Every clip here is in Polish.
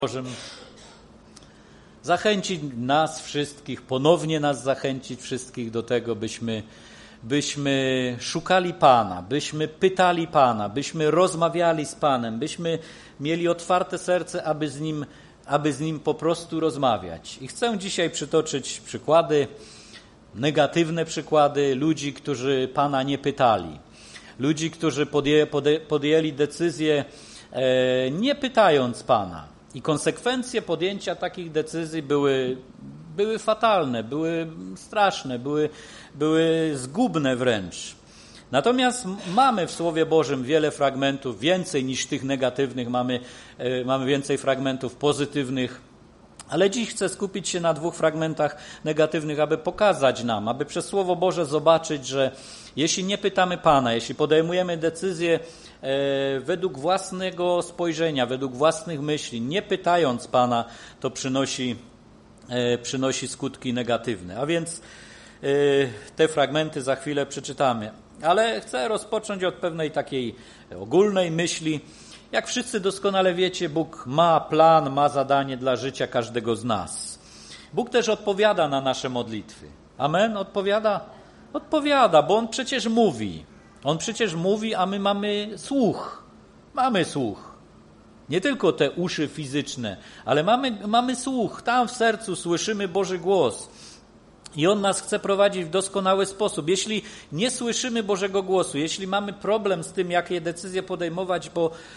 Bożym zachęcić nas wszystkich, ponownie nas zachęcić wszystkich do tego, byśmy szukali Pana, byśmy pytali Pana, byśmy rozmawiali z Panem, byśmy mieli otwarte serce, aby z Nim po prostu rozmawiać. I chcę dzisiaj przytoczyć przykłady, negatywne przykłady ludzi, którzy Pana nie pytali. Ludzi, którzy podjęli decyzję nie pytając Pana. I konsekwencje podjęcia takich decyzji były fatalne, były straszne, były zgubne wręcz. Natomiast mamy w Słowie Bożym wiele fragmentów, więcej niż tych negatywnych, mamy więcej fragmentów pozytywnych, ale dziś chcę skupić się na 2 fragmentach negatywnych, aby pokazać nam, aby przez Słowo Boże zobaczyć, że jeśli nie pytamy Pana, jeśli podejmujemy decyzje według własnego spojrzenia, według własnych myśli, nie pytając Pana, to przynosi skutki negatywne. A więc te fragmenty za chwilę przeczytamy. Ale chcę rozpocząć od pewnej takiej ogólnej myśli. Jak wszyscy doskonale wiecie, Bóg ma plan, ma zadanie dla życia każdego z nas. Bóg też odpowiada na nasze modlitwy. Amen? Odpowiada? Odpowiada, bo On przecież mówi. On przecież mówi, a my mamy słuch. Mamy słuch. Nie tylko te uszy fizyczne, ale mamy słuch. Tam w sercu słyszymy Boży głos. I On nas chce prowadzić w doskonały sposób. Jeśli nie słyszymy Bożego głosu, jeśli mamy problem z tym, jakie decyzje podejmować,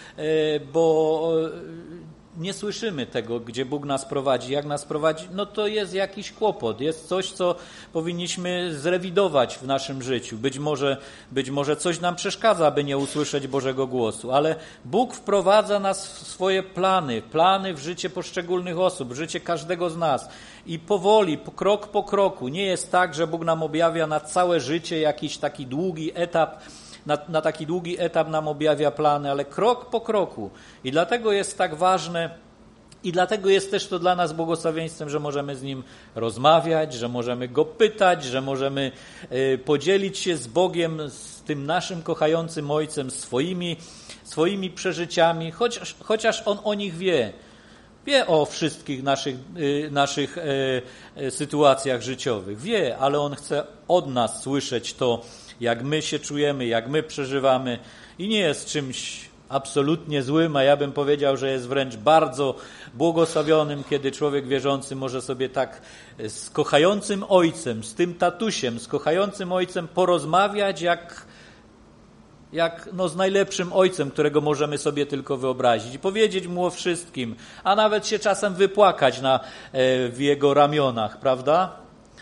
bo nie słyszymy tego, gdzie Bóg nas prowadzi, jak nas prowadzi, no to jest jakiś kłopot, jest coś, co powinniśmy zrewidować w naszym życiu. Być może coś nam przeszkadza, aby nie usłyszeć Bożego głosu, ale Bóg wprowadza nas w swoje plany w życie poszczególnych osób, w życie każdego z nas. I powoli, krok po kroku. Nie jest tak, że Bóg nam objawia na całe życie jakiś taki długi etap, na taki długi etap nam objawia plany, ale krok po kroku. I dlatego jest tak ważne i dlatego jest też to dla nas błogosławieństwem, że możemy z Nim rozmawiać, że możemy Go pytać, że możemy podzielić się z Bogiem, z tym naszym kochającym Ojcem, swoimi przeżyciami, chociaż On o nich wie. Wie o wszystkich naszych sytuacjach życiowych. Wie, ale On chce od nas słyszeć to, jak my się czujemy, jak my przeżywamy i nie jest czymś absolutnie złym, a ja bym powiedział, że jest wręcz bardzo błogosławionym, kiedy człowiek wierzący może sobie tak z kochającym ojcem, z tym tatusiem, z kochającym ojcem porozmawiać jak z najlepszym ojcem, którego możemy sobie tylko wyobrazić i powiedzieć mu o wszystkim, a nawet się czasem wypłakać w jego ramionach, prawda?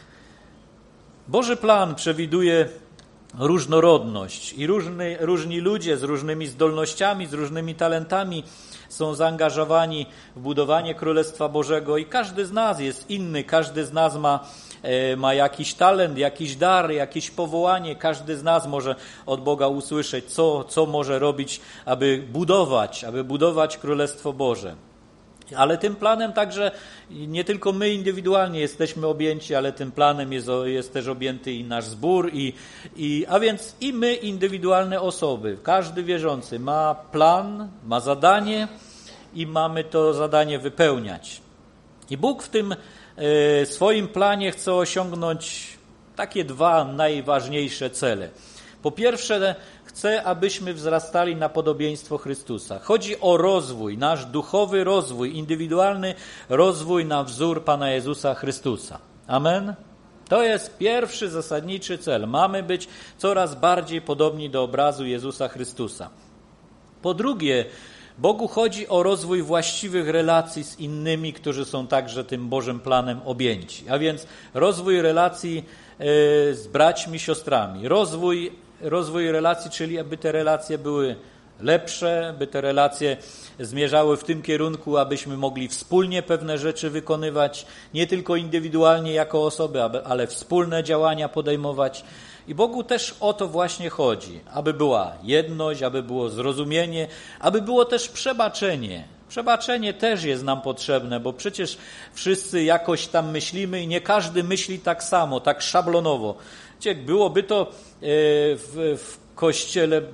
Boży plan przewiduje różnorodność i różni ludzie z różnymi zdolnościami, z różnymi talentami są zaangażowani w budowanie Królestwa Bożego i każdy z nas jest inny, każdy z nas ma jakiś talent, jakiś dar, jakieś powołanie, każdy z nas może od Boga usłyszeć, co może robić, aby budować Królestwo Boże. Ale tym planem także nie tylko my indywidualnie jesteśmy objęci, ale tym planem jest też objęty i nasz zbór, a więc i my indywidualne osoby. Każdy wierzący ma plan, ma zadanie i mamy to zadanie wypełniać. I Bóg w tym swoim planie chce osiągnąć takie 2 najważniejsze cele. Po pierwsze, chce, abyśmy wzrastali na podobieństwo Chrystusa. Chodzi o rozwój, nasz duchowy rozwój, indywidualny rozwój na wzór Pana Jezusa Chrystusa. Amen? To jest pierwszy zasadniczy cel. Mamy być coraz bardziej podobni do obrazu Jezusa Chrystusa. Po drugie, Bogu chodzi o rozwój właściwych relacji z innymi, którzy są także tym Bożym planem objęci. A więc rozwój relacji z braćmi, siostrami. Rozwój relacji, czyli aby te relacje były lepsze, by te relacje zmierzały w tym kierunku, abyśmy mogli wspólnie pewne rzeczy wykonywać, nie tylko indywidualnie jako osoby, ale wspólne działania podejmować. I Bogu też o to właśnie chodzi, aby była jedność, aby było zrozumienie, aby było też przebaczenie. Przebaczenie też jest nam potrzebne, bo przecież wszyscy jakoś tam myślimy i nie każdy myśli tak samo, tak szablonowo. Byłoby to w Kościele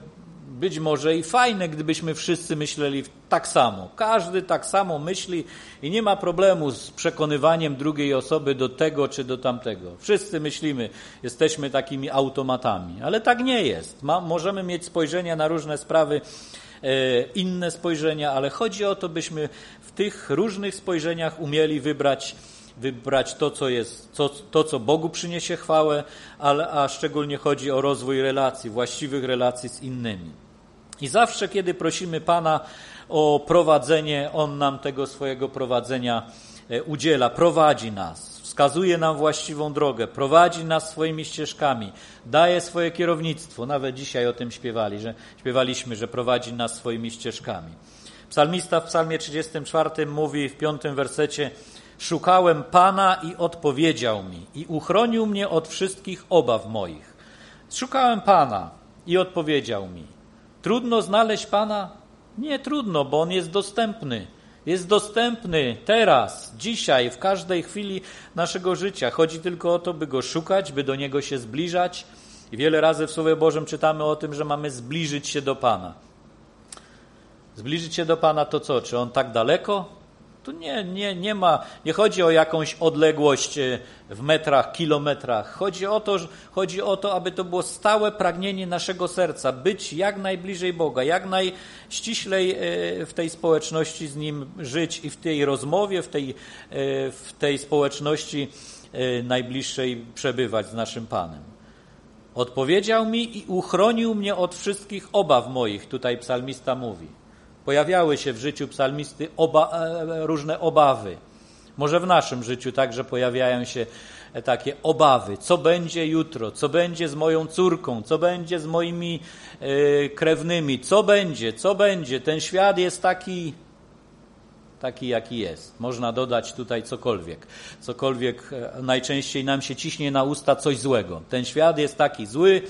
być może i fajne, gdybyśmy wszyscy myśleli tak samo. Każdy tak samo myśli i nie ma problemu z przekonywaniem drugiej osoby do tego czy do tamtego. Wszyscy myślimy, jesteśmy takimi automatami, ale tak nie jest. Możemy mieć spojrzenia na różne sprawy, inne spojrzenia, ale chodzi o to, byśmy w tych różnych spojrzeniach umieli wybrać to, co jest, to, co Bogu przyniesie chwałę, a szczególnie chodzi o rozwój relacji, właściwych relacji z innymi. I zawsze, kiedy prosimy Pana o prowadzenie, On nam tego swojego prowadzenia udziela, prowadzi nas, wskazuje nam właściwą drogę, prowadzi nas swoimi ścieżkami, daje swoje kierownictwo. Nawet dzisiaj o tym śpiewaliśmy, że prowadzi nas swoimi ścieżkami. Psalmista w psalmie 34 mówi w 5 wersecie: szukałem Pana i odpowiedział mi i uchronił mnie od wszystkich obaw moich. Szukałem Pana i odpowiedział mi. Trudno znaleźć Pana? Nie trudno, bo On jest dostępny. Jest dostępny teraz, dzisiaj, w każdej chwili naszego życia. Chodzi tylko o to, by Go szukać, by do Niego się zbliżać. I wiele razy w Słowie Bożym czytamy o tym, że mamy zbliżyć się do Pana. Zbliżyć się do Pana to co? Czy On tak daleko? Tu nie chodzi o jakąś odległość w metrach, kilometrach. Chodzi o to, aby to było stałe pragnienie naszego serca, być jak najbliżej Boga, jak najściślej w tej społeczności z Nim żyć i w tej rozmowie, w tej społeczności najbliższej przebywać z naszym Panem. Odpowiedział mi i uchronił mnie od wszystkich obaw moich, tutaj psalmista mówi. Pojawiały się w życiu psalmisty różne obawy. Może w naszym życiu także pojawiają się takie obawy. Co będzie jutro? Co będzie z moją córką? Co będzie z moimi krewnymi? Co będzie? Ten świat jest taki, jaki jest. Można dodać tutaj cokolwiek. Cokolwiek najczęściej nam się ciśnie na usta coś złego. Ten świat jest taki zły,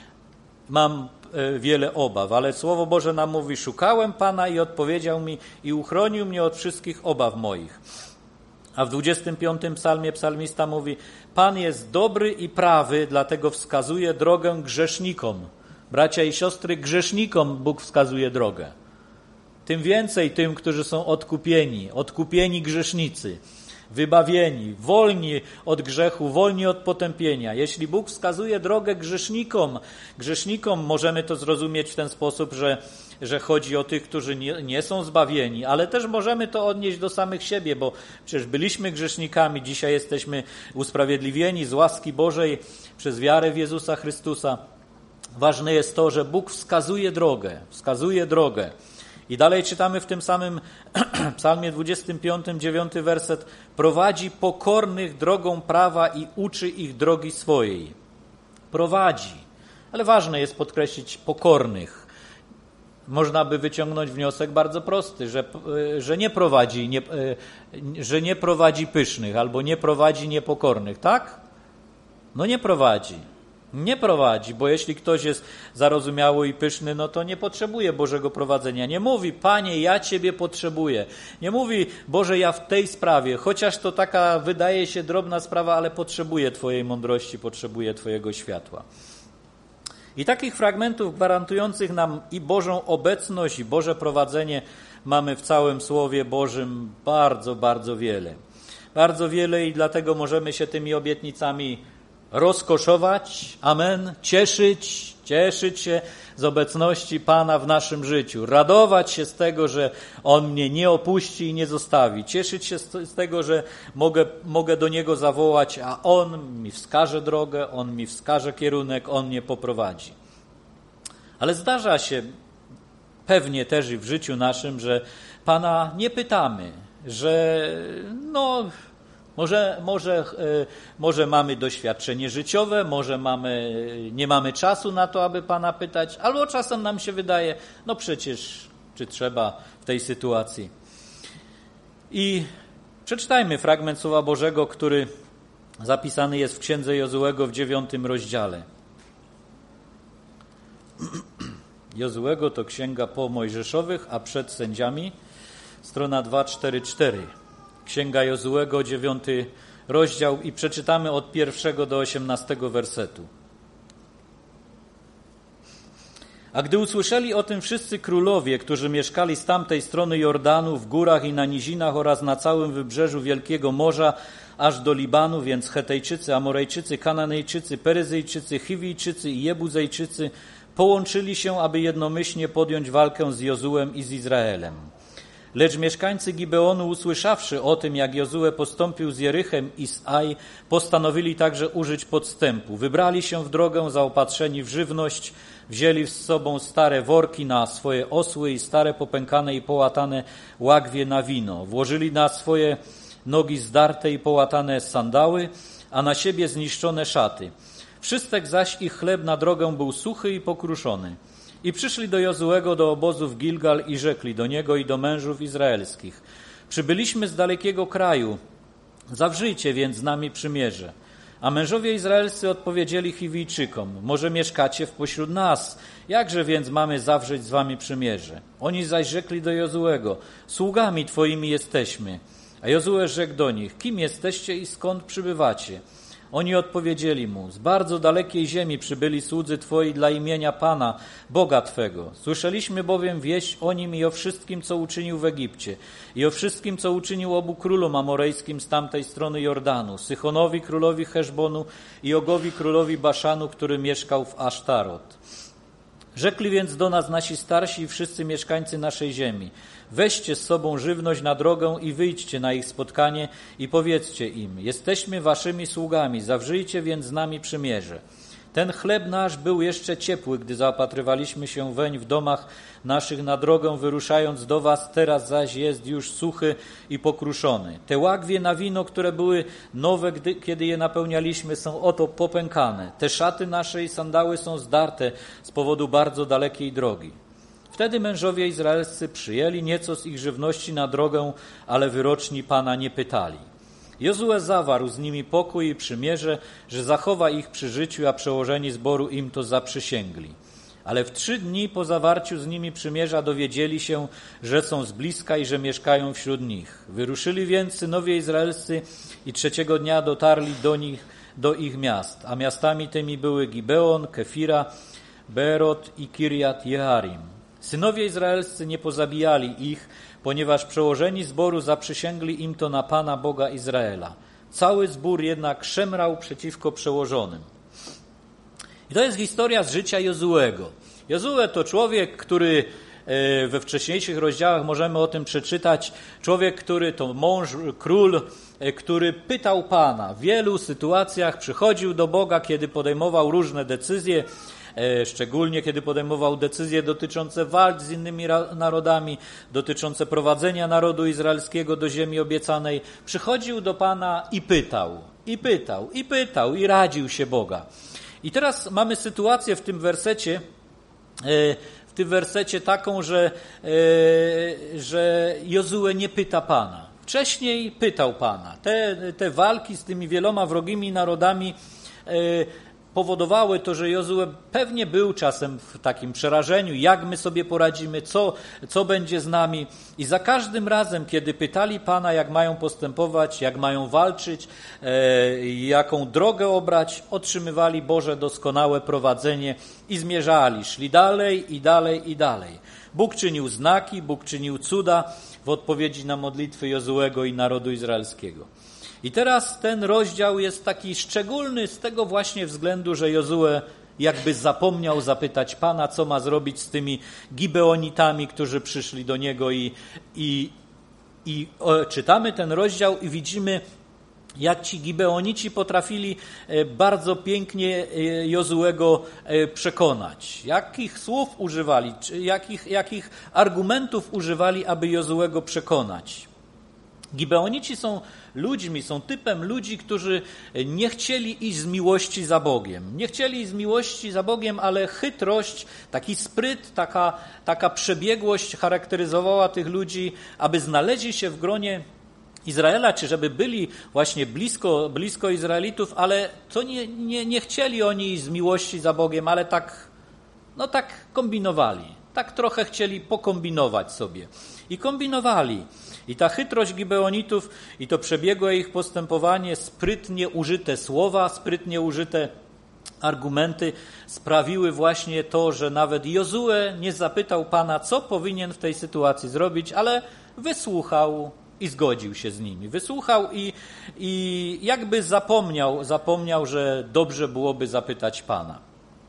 mam wiele obaw, ale Słowo Boże nam mówi: szukałem Pana i odpowiedział mi i uchronił mnie od wszystkich obaw moich. A w 25 psalmie psalmista mówi: Pan jest dobry i prawy, dlatego wskazuje drogę grzesznikom. Bracia i siostry, grzesznikom Bóg wskazuje drogę. Tym więcej tym, którzy są odkupieni grzesznicy, wybawieni, wolni od grzechu, wolni od potępienia. Jeśli Bóg wskazuje drogę grzesznikom możemy to zrozumieć w ten sposób, że chodzi o tych, którzy nie są zbawieni, ale też możemy to odnieść do samych siebie, bo przecież byliśmy grzesznikami, dzisiaj jesteśmy usprawiedliwieni z łaski Bożej przez wiarę w Jezusa Chrystusa. Ważne jest to, że Bóg wskazuje drogę. I dalej czytamy w tym samym psalmie 25, 9 werset: prowadzi pokornych drogą prawa i uczy ich drogi swojej. Prowadzi. Ale ważne jest podkreślić pokornych. Można by wyciągnąć wniosek bardzo prosty, że nie prowadzi pysznych albo nie prowadzi niepokornych, tak? No nie prowadzi. Nie prowadzi, bo jeśli ktoś jest zarozumiały i pyszny, no to nie potrzebuje Bożego prowadzenia. Nie mówi: Panie, ja Ciebie potrzebuję. Nie mówi: Boże, ja w tej sprawie, chociaż to taka wydaje się drobna sprawa, ale potrzebuję Twojej mądrości, potrzebuję Twojego światła. I takich fragmentów gwarantujących nam i Bożą obecność, i Boże prowadzenie mamy w całym Słowie Bożym bardzo, bardzo wiele. Bardzo wiele i dlatego możemy się tymi obietnicami rozkoszować, amen, cieszyć się z obecności Pana w naszym życiu, radować się z tego, że On mnie nie opuści i nie zostawi, cieszyć się z tego, że mogę do Niego zawołać, a On mi wskaże drogę, On mi wskaże kierunek, On mnie poprowadzi. Ale zdarza się pewnie też i w życiu naszym, że Pana nie pytamy, że Może mamy doświadczenie życiowe, może nie mamy czasu na to, aby Pana pytać, albo czasem nam się wydaje, no przecież, czy trzeba w tej sytuacji. I przeczytajmy fragment Słowa Bożego, który zapisany jest w Księdze Jozułego w 9 rozdziale. Jozułego to księga po Mojżeszowych, a przed sędziami, strona 244. Księga Jozułego, 9 rozdział i przeczytamy od 1 do 18 wersetu. A gdy usłyszeli o tym wszyscy królowie, którzy mieszkali z tamtej strony Jordanu, w górach i na nizinach oraz na całym wybrzeżu Wielkiego Morza, aż do Libanu, więc Chetejczycy, Amorejczycy, Kananejczycy, Peryzyjczycy, Chiwijczycy i Jebuzejczycy połączyli się, aby jednomyślnie podjąć walkę z Jozułem i z Izraelem. Lecz mieszkańcy Gibeonu, usłyszawszy o tym, jak Jozue postąpił z Jerychem i z Aj, postanowili także użyć podstępu. Wybrali się w drogę zaopatrzeni w żywność, wzięli z sobą stare worki na swoje osły i stare popękane i połatane łagwie na wino. Włożyli na swoje nogi zdarte i połatane sandały, a na siebie zniszczone szaty. Wszystek zaś ich chleb na drogę był suchy i pokruszony. I przyszli do Jozuego do obozu w Gilgal i rzekli do niego i do mężów izraelskich: przybyliśmy z dalekiego kraju, zawrzyjcie więc z nami przymierze. A mężowie izraelscy odpowiedzieli Chiwijczykom: może mieszkacie wpośród nas, jakże więc mamy zawrzeć z wami przymierze? Oni zaś rzekli do Jozuego: sługami twoimi jesteśmy. A Jozue rzekł do nich: kim jesteście i skąd przybywacie? Oni odpowiedzieli mu: z bardzo dalekiej ziemi przybyli słudzy twoi dla imienia Pana, Boga twego. Słyszeliśmy bowiem wieść o nim i o wszystkim, co uczynił w Egipcie, i o wszystkim, co uczynił obu królom amorejskim z tamtej strony Jordanu, Sychonowi królowi Heszbonu i Ogowi królowi Baszanu, który mieszkał w Asztarot. Rzekli więc do nas nasi starsi i wszyscy mieszkańcy naszej ziemi: weźcie z sobą żywność na drogę i wyjdźcie na ich spotkanie i powiedzcie im: jesteśmy waszymi sługami, zawrzyjcie więc z nami przymierze. Ten chleb nasz był jeszcze ciepły, gdy zaopatrywaliśmy się weń w domach naszych na drogę, wyruszając do was, teraz zaś jest już suchy i pokruszony. Te łagwie na wino, które były nowe, kiedy je napełnialiśmy, są oto popękane. Te szaty nasze i sandały są zdarte z powodu bardzo dalekiej drogi. Wtedy mężowie izraelscy przyjęli nieco z ich żywności na drogę, ale wyroczni Pana nie pytali. Jozue zawarł z nimi pokój i przymierze, że zachowa ich przy życiu, a przełożeni zboru im to zaprzysięgli. Ale w 3 dni po zawarciu z nimi przymierza dowiedzieli się, że są z bliska i że mieszkają wśród nich. Wyruszyli więc synowie izraelscy i 3 dnia dotarli do ich miast, a miastami tymi były Gibeon, Kefira, Beerot i Kirjat Jearim. Synowie izraelscy nie pozabijali ich, ponieważ przełożeni zboru zaprzysięgli im to na Pana Boga Izraela. Cały zbór jednak szemrał przeciwko przełożonym. I to jest historia z życia Jozuego. Jozue to człowiek, który we wcześniejszych rozdziałach możemy o tym przeczytać. Człowiek, który to mąż, król, który pytał Pana. W wielu sytuacjach przychodził do Boga, kiedy podejmował różne decyzje, szczególnie kiedy podejmował decyzje dotyczące walk z innymi narodami, dotyczące prowadzenia narodu izraelskiego do ziemi obiecanej. Przychodził do Pana i pytał i radził się Boga. I teraz mamy sytuację w tym wersecie taką, że Jozue nie pyta Pana. Wcześniej pytał Pana. Te walki z tymi wieloma wrogimi narodami powodowały to, że Jozue pewnie był czasem w takim przerażeniu, jak my sobie poradzimy, co będzie z nami. I za każdym razem, kiedy pytali Pana, jak mają postępować, jak mają walczyć, jaką drogę obrać, otrzymywali Boże doskonałe prowadzenie i zmierzali, szli dalej i dalej i dalej. Bóg czynił znaki, Bóg czynił cuda w odpowiedzi na modlitwy Jozuego i narodu izraelskiego. I teraz ten rozdział jest taki szczególny z tego właśnie względu, że Jozue jakby zapomniał zapytać Pana, co ma zrobić z tymi Gibeonitami, którzy przyszli do niego i czytamy ten rozdział i widzimy, jak ci Gibeonici potrafili bardzo pięknie Jozuego przekonać. Jakich słów używali, jakich argumentów używali, aby Jozuego przekonać. Gibeonici są ludźmi, są typem ludzi, którzy nie chcieli iść z miłości za Bogiem. Nie chcieli iść z miłości za Bogiem, ale chytrość, taki spryt, taka przebiegłość charakteryzowała tych ludzi, aby znaleźli się w gronie Izraela, czy żeby byli właśnie blisko Izraelitów, ale to nie chcieli oni iść z miłości za Bogiem, ale tak kombinowali. Tak trochę chcieli pokombinować sobie. I kombinowali. I ta chytrość Gibeonitów i to przebiegłe ich postępowanie, sprytnie użyte słowa, sprytnie użyte argumenty sprawiły właśnie to, że nawet Jozue nie zapytał Pana, co powinien w tej sytuacji zrobić, ale wysłuchał i zgodził się z nimi. Wysłuchał i jakby zapomniał, że dobrze byłoby zapytać Pana.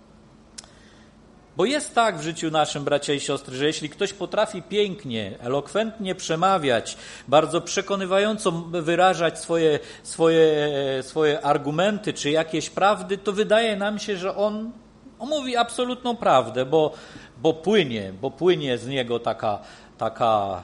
Bo jest tak w życiu naszym, bracia i siostry, że jeśli ktoś potrafi pięknie, elokwentnie przemawiać, bardzo przekonywająco wyrażać swoje argumenty czy jakieś prawdy, to wydaje nam się, że on mówi absolutną prawdę, bo płynie z niego taka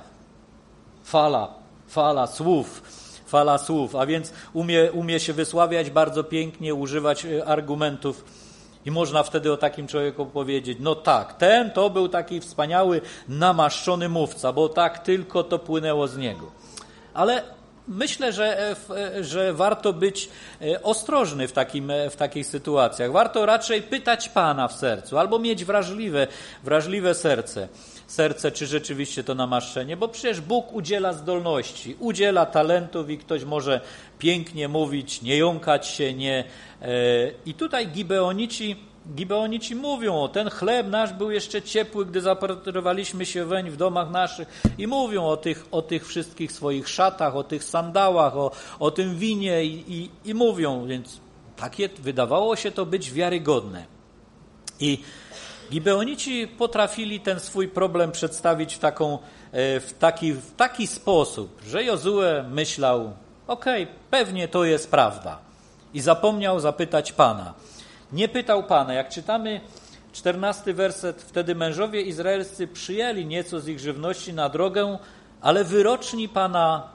fala słów, a więc umie się wysławiać bardzo pięknie, używać argumentów. I można wtedy o takim człowieku powiedzieć, no tak, ten to był taki wspaniały, namaszczony mówca, bo tak tylko to płynęło z niego. Ale myślę, że warto być ostrożny w takich sytuacjach. Warto raczej pytać Pana w sercu, albo mieć wrażliwe serce, czy rzeczywiście to namaszczenie, bo przecież Bóg udziela zdolności, udziela talentów i ktoś może pięknie mówić, nie jąkać się, I tutaj Gibeonici mówią, ten chleb nasz był jeszcze ciepły, gdy zapatrywaliśmy się weń w domach naszych i mówią o tych wszystkich swoich szatach, o tych sandałach, o tym winie i mówią, więc takie wydawało się to być wiarygodne. I Gibeonici potrafili ten swój problem przedstawić w taki sposób, że Jozue myślał, pewnie to jest prawda. I zapomniał zapytać Pana. Nie pytał Pana. Jak czytamy 14 werset, wtedy mężowie izraelscy przyjęli nieco z ich żywności na drogę, ale wyroczni Pana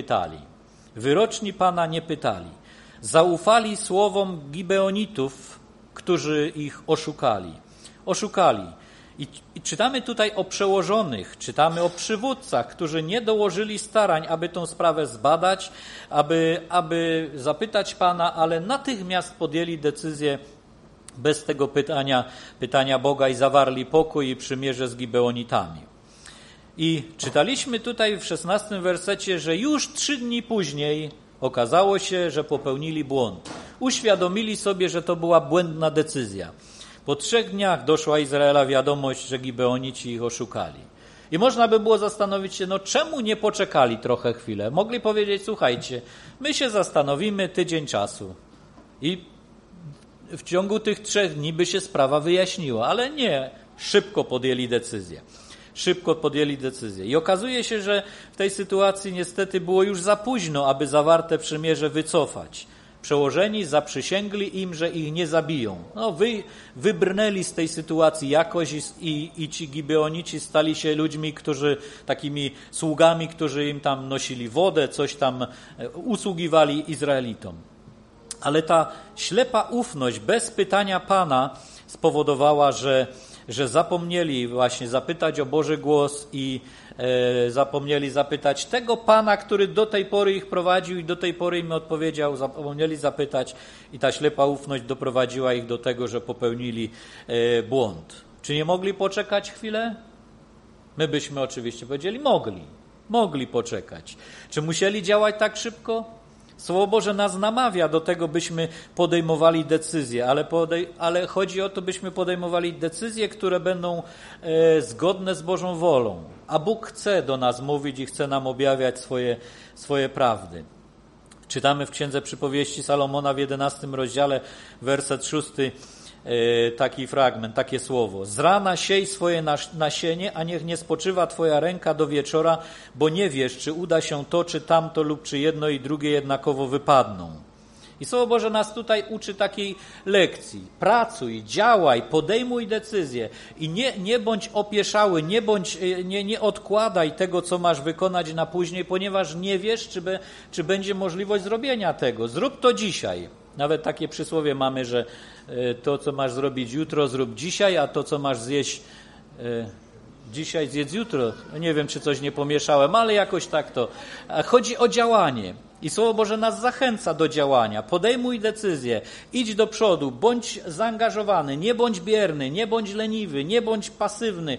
nie pytali. Zaufali słowom Gibeonitów, którzy ich oszukali. I czytamy tutaj o przełożonych, czytamy o przywódcach, którzy nie dołożyli starań, aby tą sprawę zbadać, aby zapytać Pana, ale natychmiast podjęli decyzję bez tego pytania Boga i zawarli pokój i przymierze z Gibeonitami. I czytaliśmy tutaj w 16 wersecie, że już 3 dni później okazało się, że popełnili błąd. Uświadomili sobie, że to była błędna decyzja. Po 3 dniach doszła Izraela wiadomość, że Gibeonici ich oszukali. I można by było zastanowić się, czemu nie poczekali trochę chwilę? Mogli powiedzieć, słuchajcie, my się zastanowimy tydzień czasu. I w ciągu tych 3 dni by się sprawa wyjaśniła, ale nie, szybko podjęli decyzję. I okazuje się, że w tej sytuacji niestety było już za późno, aby zawarte przymierze wycofać. Przełożeni zaprzysięgli im, że ich nie zabiją. Wybrnęli z tej sytuacji jakoś i ci Gibeonici stali się ludźmi, takimi sługami, którzy im tam nosili wodę, coś tam usługiwali Izraelitom. Ale ta ślepa ufność bez pytania Pana spowodowała, że zapomnieli właśnie zapytać o Boży głos i zapomnieli zapytać tego Pana, który do tej pory ich prowadził i do tej pory im odpowiedział, zapomnieli zapytać i ta ślepa ufność doprowadziła ich do tego, że popełnili błąd. Czy nie mogli poczekać chwilę? My byśmy oczywiście powiedzieli, mogli poczekać. Czy musieli działać tak szybko? Słowo Boże nas namawia do tego, byśmy podejmowali decyzje, ale chodzi o to, byśmy podejmowali decyzje, które będą zgodne z Bożą wolą. A Bóg chce do nas mówić i chce nam objawiać swoje prawdy. Czytamy w Księdze Przypowieści Salomona w 11 rozdziale, werset 6, taki fragment, takie słowo. Z rana siej swoje nasienie, a niech nie spoczywa twoja ręka do wieczora, bo nie wiesz, czy uda się to, czy tamto, lub czy jedno i drugie jednakowo wypadną. I Słowo Boże nas tutaj uczy takiej lekcji. Pracuj, działaj, podejmuj decyzje i nie bądź opieszały, nie odkładaj tego, co masz wykonać na później, ponieważ nie wiesz, czy będzie możliwość zrobienia tego. Zrób to dzisiaj. Nawet takie przysłowie mamy, że to, co masz zrobić jutro, zrób dzisiaj, a to, co masz zjeść dzisiaj, zjedz jutro. Nie wiem, czy coś nie pomieszałem, ale jakoś tak to. Chodzi o działanie. I Słowo Boże nas zachęca do działania. Podejmuj decyzję, idź do przodu, bądź zaangażowany, nie bądź bierny, nie bądź leniwy, nie bądź pasywny.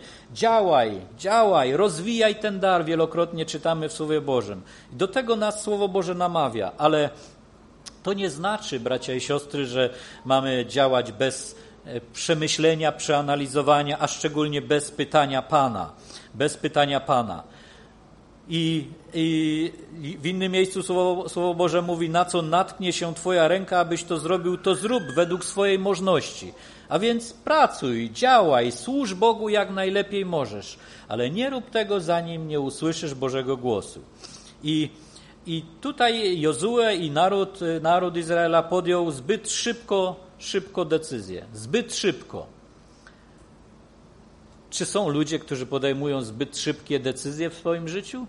Działaj, rozwijaj ten dar, wielokrotnie czytamy w Słowie Bożym. Do tego nas Słowo Boże namawia, ale To nie znaczy, bracia i siostry, że mamy działać bez przemyślenia, przeanalizowania, a szczególnie bez pytania Pana. Bez pytania Pana. I w innym miejscu Słowo Boże mówi, na co natknie się Twoja ręka, abyś to zrobił, to zrób według swojej możności. A więc pracuj, działaj, służ Bogu jak najlepiej możesz, ale nie rób tego, zanim nie usłyszysz Bożego głosu. I tutaj Jozue i naród Izraela podjął zbyt szybko decyzję. Zbyt szybko. Czy są ludzie, którzy podejmują zbyt szybkie decyzje w swoim życiu?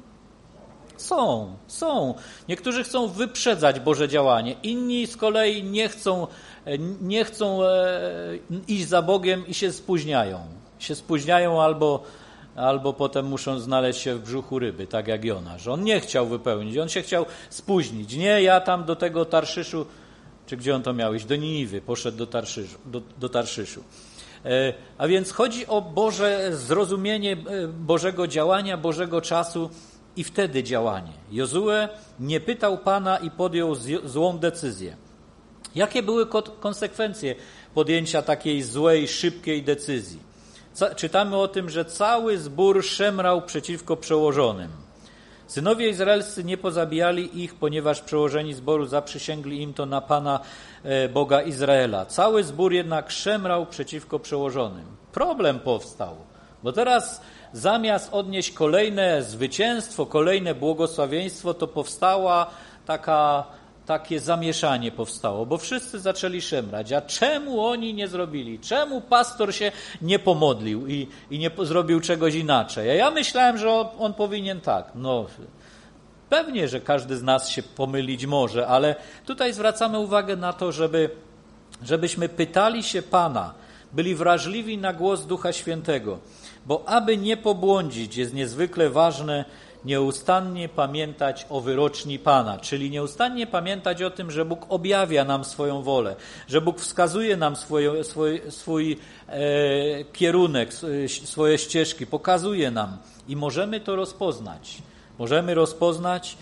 Są. Niektórzy chcą wyprzedzać Boże działanie, inni z kolei nie chcą iść za Bogiem i się spóźniają albo potem muszą znaleźć się w brzuchu ryby, tak jak Jona, że on nie chciał wypełnić, on się chciał spóźnić. Nie, ja tam do tego Tarszyszu, czy gdzie on to miał iść? Do Niniwy, poszedł do Tarszyszu. A więc chodzi o Boże zrozumienie Bożego działania, Bożego czasu i wtedy działanie. Jozue nie pytał Pana i podjął złą decyzję. Jakie były konsekwencje podjęcia takiej złej, szybkiej decyzji? Czytamy o tym, że cały zbór szemrał przeciwko przełożonym. Synowie izraelscy nie pozabijali ich, ponieważ przełożeni zboru zaprzysięgli im to na Pana Boga Izraela. Cały zbór jednak szemrał przeciwko przełożonym. Problem powstał, bo teraz zamiast odnieść kolejne zwycięstwo, kolejne błogosławieństwo, to powstała takie zamieszanie powstało, bo wszyscy zaczęli szemrać. A czemu oni nie zrobili? Czemu pastor się nie pomodlił i nie zrobił czegoś inaczej? A ja myślałem, że on powinien tak. No, pewnie, że każdy z nas się pomylić może, ale tutaj zwracamy uwagę na to, żebyśmy pytali się Pana, byli wrażliwi na głos Ducha Świętego, bo aby nie pobłądzić, jest niezwykle ważne nieustannie pamiętać o wyroczni Pana, czyli nieustannie pamiętać o tym, że Bóg objawia nam swoją wolę, że Bóg wskazuje nam swój kierunek, swoje ścieżki, pokazuje nam i możemy to rozpoznać. Możemy rozpoznać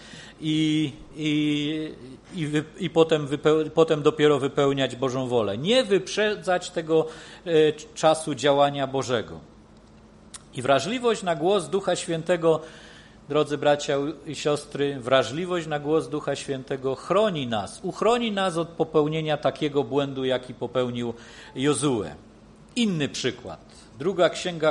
i potem dopiero wypełniać Bożą wolę. Nie wyprzedzać tego czasu działania Bożego. I wrażliwość na głos Ducha Świętego, drodzy bracia i siostry, wrażliwość na głos Ducha Świętego uchroni nas od popełnienia takiego błędu, jaki popełnił Jozue. Inny przykład. Druga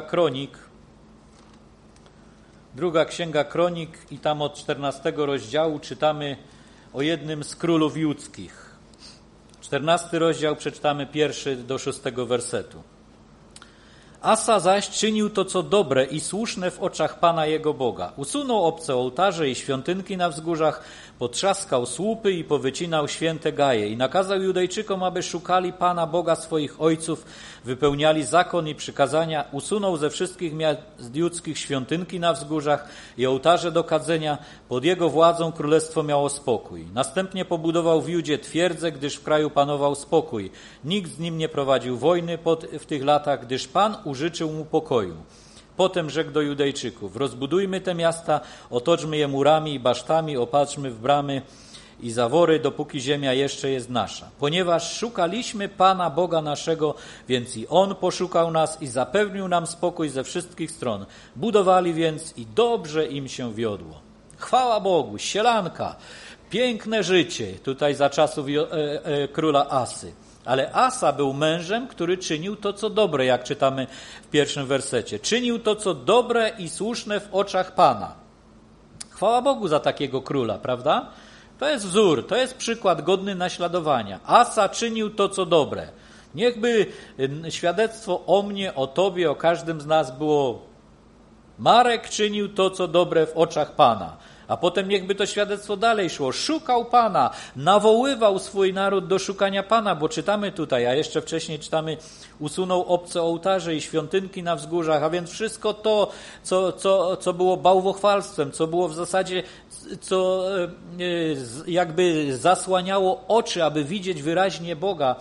Księga Kronik i tam od 14 rozdziału czytamy o jednym z królów judzkich. 14 rozdział przeczytamy 1 do 6 wersetu. Asa zaś czynił to, co dobre i słuszne w oczach Pana jego Boga. Usunął obce ołtarze i świątynki na wzgórzach, potrzaskał słupy i powycinał święte gaje i nakazał Judejczykom, aby szukali Pana Boga swoich ojców, wypełniali zakon i przykazania, usunął ze wszystkich miast judzkich świątynki na wzgórzach i ołtarze do kadzenia. Pod jego władzą królestwo miało spokój. Następnie pobudował w Judzie twierdzę, gdyż w kraju panował spokój. Nikt z nim nie prowadził wojny w tych latach, gdyż Pan użyczył mu pokoju. Potem rzekł do Judejczyków: rozbudujmy te miasta, otoczmy je murami i basztami, opatrzmy w bramy i zawory, dopóki ziemia jeszcze jest nasza. Ponieważ szukaliśmy Pana Boga naszego, więc i On poszukał nas i zapewnił nam spokój ze wszystkich stron. Budowali więc i dobrze im się wiodło. Chwała Bogu, sielanka, piękne życie, tutaj za czasów króla Asy. Ale Asa był mężem, który czynił to, co dobre, jak czytamy w pierwszym wersecie. Czynił to, co dobre i słuszne w oczach Pana. Chwała Bogu za takiego króla, prawda? To jest wzór, to jest przykład godny naśladowania. Asa czynił to, co dobre. Niechby świadectwo o mnie, o tobie, o każdym z nas było: Marek czynił to, co dobre w oczach Pana. A potem niechby to świadectwo dalej szło. Szukał Pana, nawoływał swój naród do szukania Pana, bo czytamy tutaj, a jeszcze wcześniej czytamy: usunął obce ołtarze i świątynki na wzgórzach, a więc wszystko to, co było bałwochwalstwem, co było w zasadzie, co jakby zasłaniało oczy, aby widzieć wyraźnie Boga,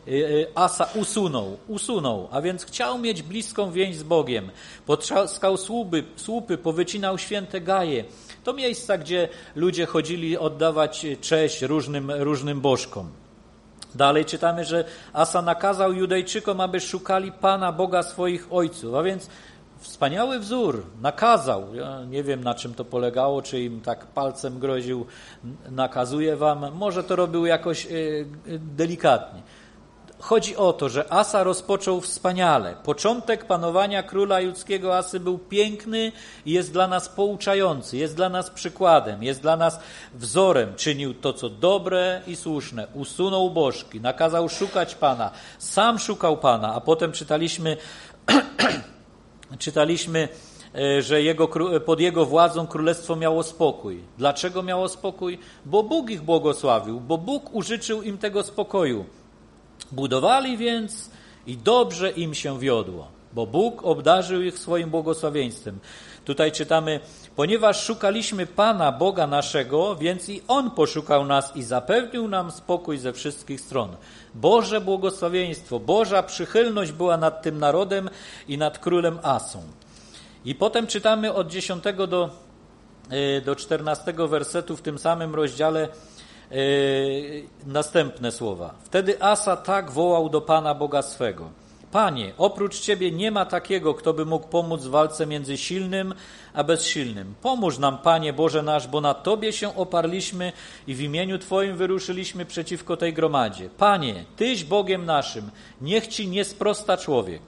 Asa usunął, a więc chciał mieć bliską więź z Bogiem. Potrzaskał słupy, powycinał święte gaje. To miejsca, gdzie ludzie chodzili oddawać cześć różnym bożkom. Dalej czytamy, że Asa nakazał Judejczykom, aby szukali Pana, Boga swoich ojców. A więc wspaniały wzór, nakazał. Ja nie wiem, na czym to polegało, czy im tak palcem groził, nakazuje wam. Może to robił jakoś delikatnie. Chodzi o to, że Asa rozpoczął wspaniale. Początek panowania króla judzkiego Asy był piękny i jest dla nas pouczający, jest dla nas przykładem, jest dla nas wzorem. Czynił to, co dobre i słuszne. Usunął bożki, nakazał szukać Pana. Sam szukał Pana, a potem czytaliśmy, że pod jego władzą królestwo miało spokój. Dlaczego miało spokój? Bo Bóg ich błogosławił, bo Bóg użyczył im tego spokoju. Budowali więc i dobrze im się wiodło, bo Bóg obdarzył ich swoim błogosławieństwem. Tutaj czytamy, ponieważ szukaliśmy Pana, Boga naszego, więc i On poszukał nas i zapewnił nam spokój ze wszystkich stron. Boże błogosławieństwo, Boża przychylność była nad tym narodem i nad królem Asą. I potem czytamy od 10 do 14 wersetu w tym samym rozdziale następne słowa. Wtedy Asa tak wołał do Pana Boga swego. Panie, oprócz Ciebie nie ma takiego, kto by mógł pomóc w walce między silnym a bezsilnym. Pomóż nam, Panie Boże nasz, bo na Tobie się oparliśmy i w imieniu Twoim wyruszyliśmy przeciwko tej gromadzie. Panie, Tyś Bogiem naszym, niech Ci nie sprosta człowiek.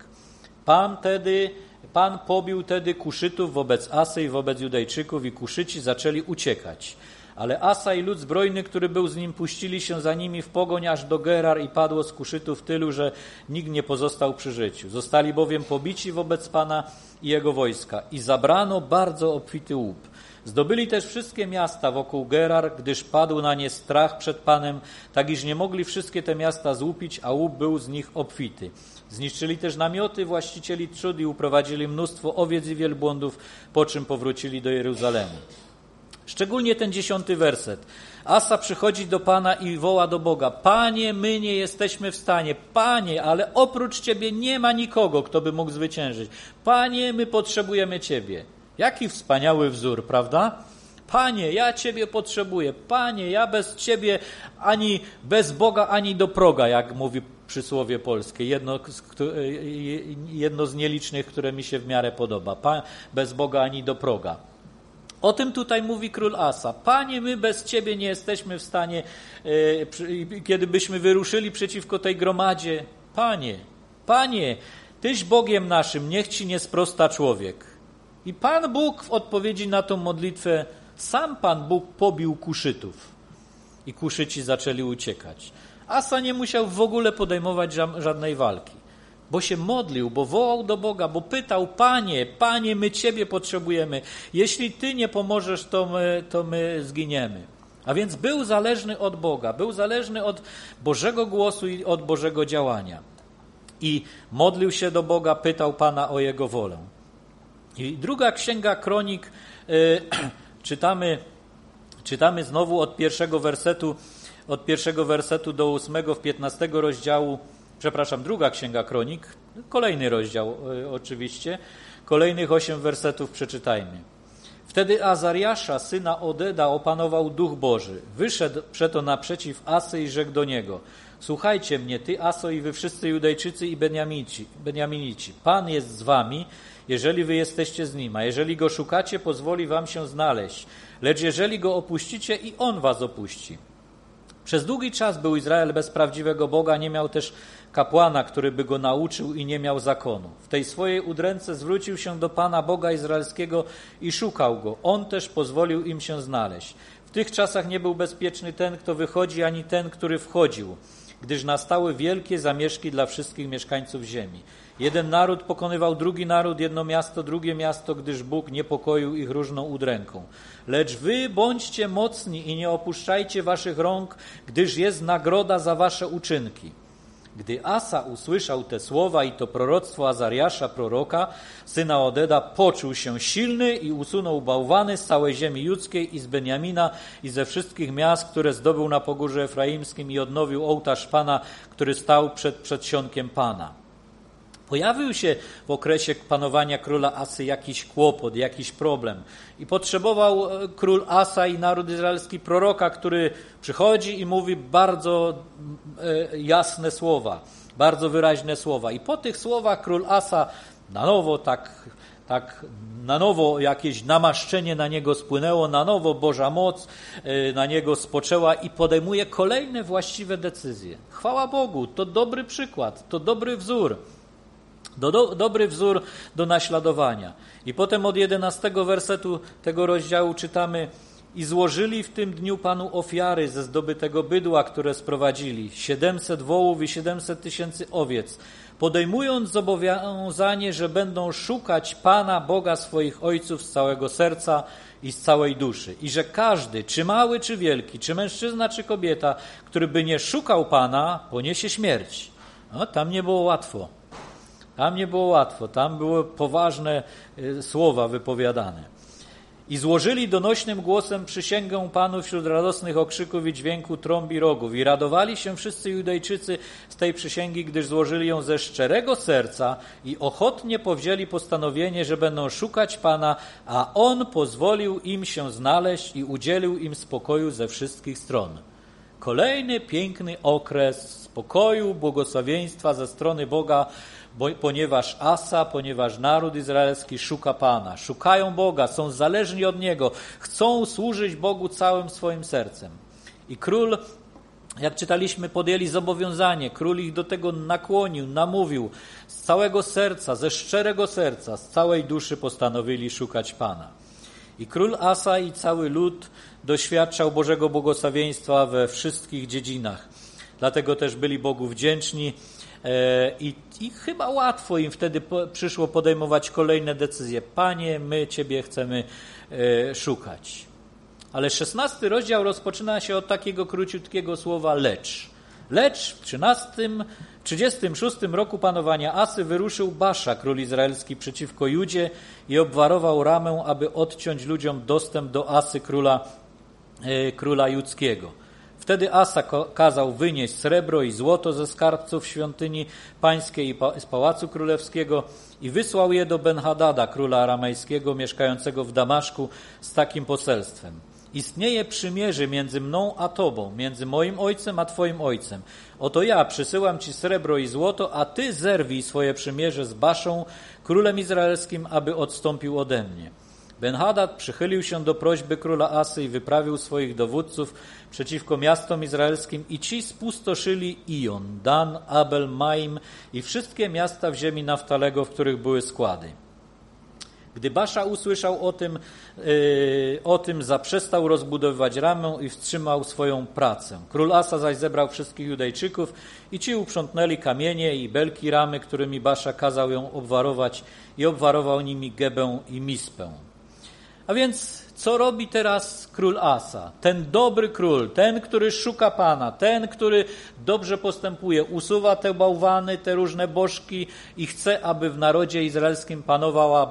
Pan pobił tedy Kuszytów wobec Asy i wobec Judejczyków i Kuszyci zaczęli uciekać. Ale Asa i lud zbrojny, który był z nim, puścili się za nimi w pogoń aż do Gerar i padło z Kuszytów tylu, że nikt nie pozostał przy życiu. Zostali bowiem pobici wobec Pana i jego wojska i zabrano bardzo obfity łup. Zdobyli też wszystkie miasta wokół Gerar, gdyż padł na nie strach przed Panem, tak iż nie mogli wszystkie te miasta złupić, a łup był z nich obfity. Zniszczyli też namioty właścicieli trzód i uprowadzili mnóstwo owiec i wielbłądów, po czym powrócili do Jeruzalemu. Szczególnie ten 10 werset. Asa przychodzi do Pana i woła do Boga. Panie, my nie jesteśmy w stanie. Panie, ale oprócz Ciebie nie ma nikogo, kto by mógł zwyciężyć. Panie, my potrzebujemy Ciebie. Jaki wspaniały wzór, prawda? Panie, ja Ciebie potrzebuję. Panie, ja bez Ciebie ani bez Boga, ani do proga, jak mówi przysłowie polskie. Jedno z nielicznych, które mi się w miarę podoba. Bez Boga ani do proga. O tym tutaj mówi król Asa. Panie, my bez Ciebie nie jesteśmy w stanie, kiedy byśmy wyruszyli przeciwko tej gromadzie. Panie, Tyś Bogiem naszym, niech Ci nie sprosta człowiek. I Pan Bóg w odpowiedzi na tą modlitwę, sam Pan Bóg pobił Kuszytów. I Kuszyci zaczęli uciekać. Asa nie musiał w ogóle podejmować żadnej walki. Bo się modlił, bo wołał do Boga, bo pytał, Panie, my Ciebie potrzebujemy. Jeśli Ty nie pomożesz, to my zginiemy. A więc był zależny od Boga, był zależny od Bożego głosu i od Bożego działania. I modlił się do Boga, pytał Pana o Jego wolę. I druga księga Kronik, czytamy znowu od pierwszego wersetu do 8 w 15 rozdziału. Druga księga Kronik, kolejny rozdział oczywiście, kolejnych 8 wersetów przeczytajmy. Wtedy Azariasza, syna Odeda, opanował Duch Boży. Wyszedł przeto naprzeciw Asy i rzekł do niego: Słuchajcie mnie, ty Aso i wy wszyscy Judejczycy i Beniaminici. Pan jest z wami, jeżeli wy jesteście z nim, a jeżeli go szukacie, pozwoli wam się znaleźć. Lecz jeżeli go opuścicie, i on was opuści. Przez długi czas był Izrael bez prawdziwego Boga, nie miał też kapłana, który by go nauczył i nie miał zakonu. W tej swojej udręce zwrócił się do Pana Boga Izraelskiego i szukał go. On też pozwolił im się znaleźć. W tych czasach nie był bezpieczny ten, kto wychodzi, ani ten, który wchodził, gdyż nastały wielkie zamieszki dla wszystkich mieszkańców ziemi. Jeden naród pokonywał drugi naród, jedno miasto, drugie miasto, gdyż Bóg niepokoił ich różną udręką. Lecz wy bądźcie mocni i nie opuszczajcie waszych rąk, gdyż jest nagroda za wasze uczynki. Gdy Asa usłyszał te słowa i to proroctwo Azariasza, proroka, syna Odeda, poczuł się silny i usunął bałwany z całej ziemi judzkiej i z Beniamina i ze wszystkich miast, które zdobył na pogórzu efraimskim i odnowił ołtarz Pana, który stał przed przedsionkiem Pana. Pojawił się w okresie panowania króla Asy jakiś kłopot, jakiś problem i potrzebował król Asa i naród izraelski proroka, który przychodzi i mówi bardzo jasne słowa, bardzo wyraźne słowa. I po tych słowach król Asa na nowo na nowo jakieś namaszczenie na niego spłynęło, na nowo Boża moc na niego spoczęła i podejmuje kolejne właściwe decyzje. Chwała Bogu, to dobry przykład, to dobry wzór. Dobry wzór do naśladowania. I potem od 11 wersetu tego rozdziału czytamy: i złożyli w tym dniu Panu ofiary ze zdobytego bydła, które sprowadzili, 700 wołów i 700 tysięcy owiec, podejmując zobowiązanie, że będą szukać Pana, Boga swoich ojców z całego serca i z całej duszy. I że każdy, czy mały, czy wielki, czy mężczyzna, czy kobieta, który by nie szukał Pana, poniesie śmierć. No, tam nie było łatwo. Tam były poważne słowa wypowiadane. I złożyli donośnym głosem przysięgę Panu wśród radosnych okrzyków i dźwięku trąb i rogów. I radowali się wszyscy Judejczycy z tej przysięgi, gdyż złożyli ją ze szczerego serca i ochotnie powzięli postanowienie, że będą szukać Pana, a On pozwolił im się znaleźć i udzielił im spokoju ze wszystkich stron. Kolejny piękny okres spokoju, błogosławieństwa ze strony Boga, ponieważ naród izraelski szuka Pana. Szukają Boga, są zależni od Niego, chcą służyć Bogu całym swoim sercem. I król, jak czytaliśmy, podjęli zobowiązanie. Król ich do tego nakłonił, namówił. Z całego serca, ze szczerego serca, z całej duszy postanowili szukać Pana. I król Asa i cały lud doświadczał Bożego błogosławieństwa we wszystkich dziedzinach. Dlatego też byli Bogu wdzięczni i chyba łatwo im wtedy przyszło podejmować kolejne decyzje. Panie, my Ciebie chcemy szukać. Ale 16 rozdział rozpoczyna się od takiego króciutkiego słowa lecz. Lecz w 36 roku panowania Asy wyruszył Basza, król izraelski, przeciwko Judzie i obwarował Ramę, aby odciąć ludziom dostęp do Asy, króla judzkiego. Wtedy Asa kazał wynieść srebro i złoto ze skarbców świątyni pańskiej i z pałacu królewskiego i wysłał je do Ben-Hadada, króla aramejskiego, mieszkającego w Damaszku, z takim poselstwem. Istnieje przymierze między mną a tobą, między moim ojcem a twoim ojcem. Oto ja przysyłam ci srebro i złoto, a ty zerwij swoje przymierze z Baszą, królem izraelskim, aby odstąpił ode mnie. Ben-Hadad przychylił się do prośby króla Asy i wyprawił swoich dowódców przeciwko miastom izraelskim i ci spustoszyli Ijon, Dan, Abel, Maim i wszystkie miasta w ziemi Naftalego, w których były składy. Gdy Basza usłyszał o tym, zaprzestał rozbudowywać Ramę i wstrzymał swoją pracę. Król Asa zaś zebrał wszystkich Judejczyków i ci uprzątnęli kamienie i belki Ramy, którymi Basza kazał ją obwarować i obwarował nimi Gebę i Mispę. A więc co robi teraz król Asa? Ten dobry król, ten, który szuka Pana, ten, który dobrze postępuje, usuwa te bałwany, te różne bożki i chce, aby w narodzie izraelskim panowała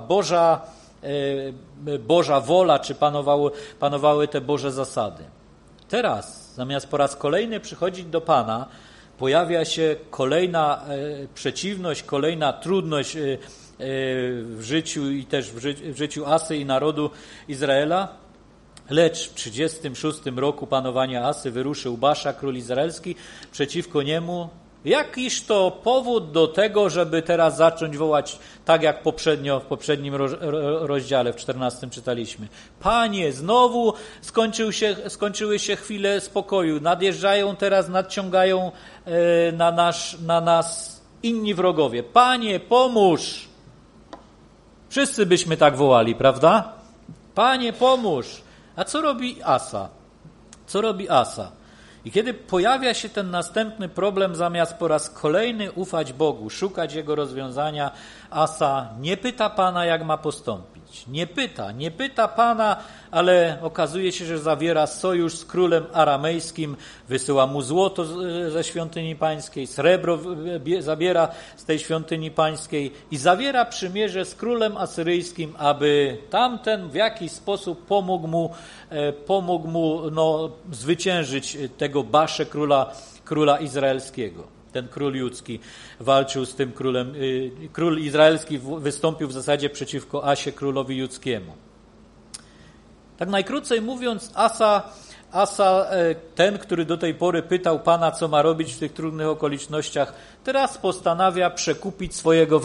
Boża wola, czy panowały te Boże zasady. Teraz, zamiast po raz kolejny przychodzić do Pana, pojawia się kolejna przeciwność, kolejna trudność w życiu i też w życiu Asy i narodu Izraela. Lecz w 36 roku panowania Asy wyruszył Basza, król izraelski, przeciwko niemu. Jakiż to powód do tego, żeby teraz zacząć wołać, tak jak poprzednio, w poprzednim rozdziale, w 14 czytaliśmy. Panie, znowu skończyły się chwile spokoju. Nadciągają na nas inni wrogowie. Panie, pomóż! Wszyscy byśmy tak wołali, prawda? Panie, pomóż! A co robi Asa? I kiedy pojawia się ten następny problem, zamiast po raz kolejny ufać Bogu, szukać Jego rozwiązania, Asa nie pyta Pana, jak ma postąpić. zrobić. Nie pyta Pana, ale okazuje się, że zawiera sojusz z królem aramejskim, wysyła mu złoto ze świątyni pańskiej, srebro zabiera z tej świątyni pańskiej i zawiera przymierze z królem asyryjskim, aby tamten w jakiś sposób pomógł mu zwyciężyć tego Basze króla izraelskiego. Ten król judzki walczył z tym królem. Król izraelski wystąpił w zasadzie przeciwko Asie, królowi judzkiemu. Tak najkrócej mówiąc, Asa, ten, który do tej pory pytał Pana, co ma robić w tych trudnych okolicznościach, teraz postanawia przekupić swojego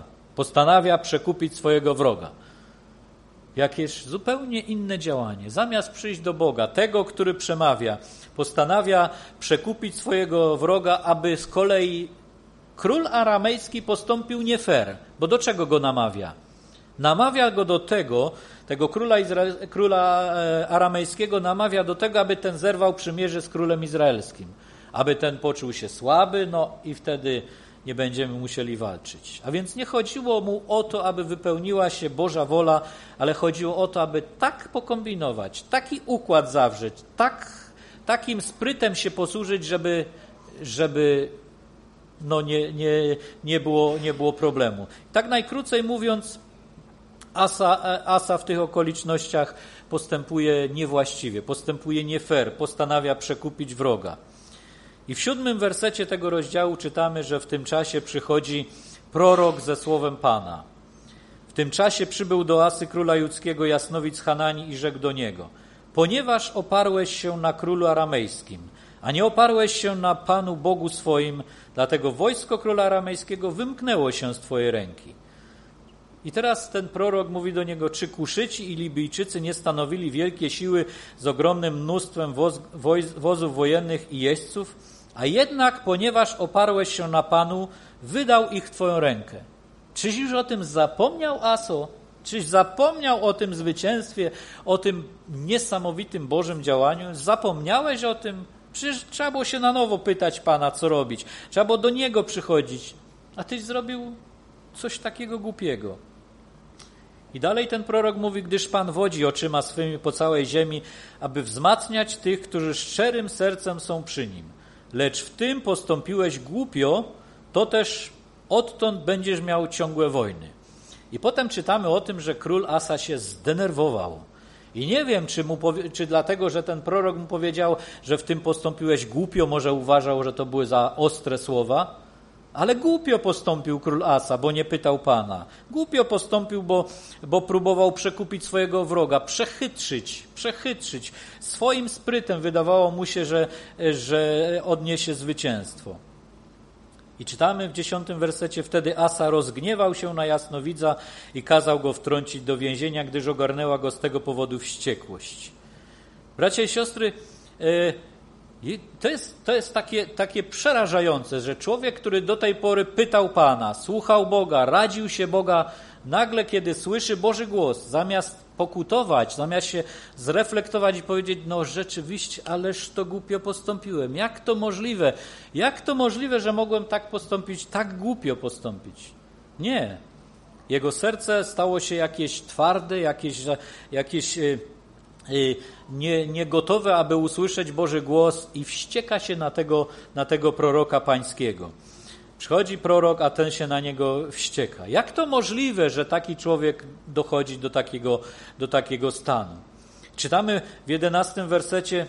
wroga. Jakieś zupełnie inne działanie. Zamiast przyjść do Boga, tego, który przemawia, postanawia przekupić swojego wroga, aby z kolei król aramejski postąpił nie fair. Bo do czego go namawia? Namawia go do tego króla aramejskiego namawia do tego, aby ten zerwał przymierze z królem izraelskim. Aby ten poczuł się słaby, i wtedy nie będziemy musieli walczyć. A więc nie chodziło mu o to, aby wypełniła się Boża wola, ale chodziło o to, aby tak pokombinować, taki układ zawrzeć, takim sprytem się posłużyć, żeby nie było problemu. Tak najkrócej mówiąc, Asa w tych okolicznościach postępuje niewłaściwie, postępuje nie fair, postanawia przekupić wroga. I w 7 wersecie tego rozdziału czytamy, że w tym czasie przychodzi prorok ze słowem Pana. W tym czasie przybył do Asy króla judzkiego jasnowic Hanani i rzekł do niego: ponieważ oparłeś się na królu aramejskim, a nie oparłeś się na Panu Bogu swoim, dlatego wojsko króla aramejskiego wymknęło się z twojej ręki. I teraz ten prorok mówi do niego: czy Kuszyci i Libijczycy nie stanowili wielkie siły z ogromnym mnóstwem wozów wojennych i jeźdźców? A jednak, ponieważ oparłeś się na Panu, wydał ich w twoją rękę. Czyś już o tym zapomniał, Aso? Czyś zapomniał o tym zwycięstwie, o tym niesamowitym Bożym działaniu? Zapomniałeś o tym? Przecież trzeba było się na nowo pytać Pana, co robić. Trzeba było do Niego przychodzić. A tyś zrobił coś takiego głupiego. I dalej ten prorok mówi: gdyż Pan wodzi oczyma swymi po całej ziemi, aby wzmacniać tych, którzy szczerym sercem są przy Nim. Lecz w tym postąpiłeś głupio, to też odtąd będziesz miał ciągłe wojny. I potem czytamy o tym, że król Asa się zdenerwował. I nie wiem, czy dlatego, że ten prorok mu powiedział, że w tym postąpiłeś głupio, może uważał, że to były za ostre słowa, ale głupio postąpił król Asa, bo nie pytał Pana. Głupio postąpił, bo próbował przekupić swojego wroga, przechytrzyć. Swoim sprytem wydawało mu się, że odniesie zwycięstwo. I czytamy w 10 wersecie: wtedy Asa rozgniewał się na jasnowidza i kazał go wtrącić do więzienia, gdyż ogarnęła go z tego powodu wściekłość. Bracia i siostry, to jest takie przerażające, że człowiek, który do tej pory pytał Pana, słuchał Boga, radził się Boga, nagle kiedy słyszy Boży głos, zamiast pokutować, zamiast się zreflektować i powiedzieć: no rzeczywiście, ależ to głupio postąpiłem. Jak to możliwe? Jak to możliwe, że mogłem tak postąpić, tak głupio postąpić? Nie. Jego serce stało się jakieś twarde, jakieś niegotowe, aby usłyszeć Boży głos i wścieka się na tego proroka pańskiego. Przychodzi prorok, a ten się na niego wścieka. Jak to możliwe, że taki człowiek dochodzi do takiego stanu? Czytamy w 11 wersecie,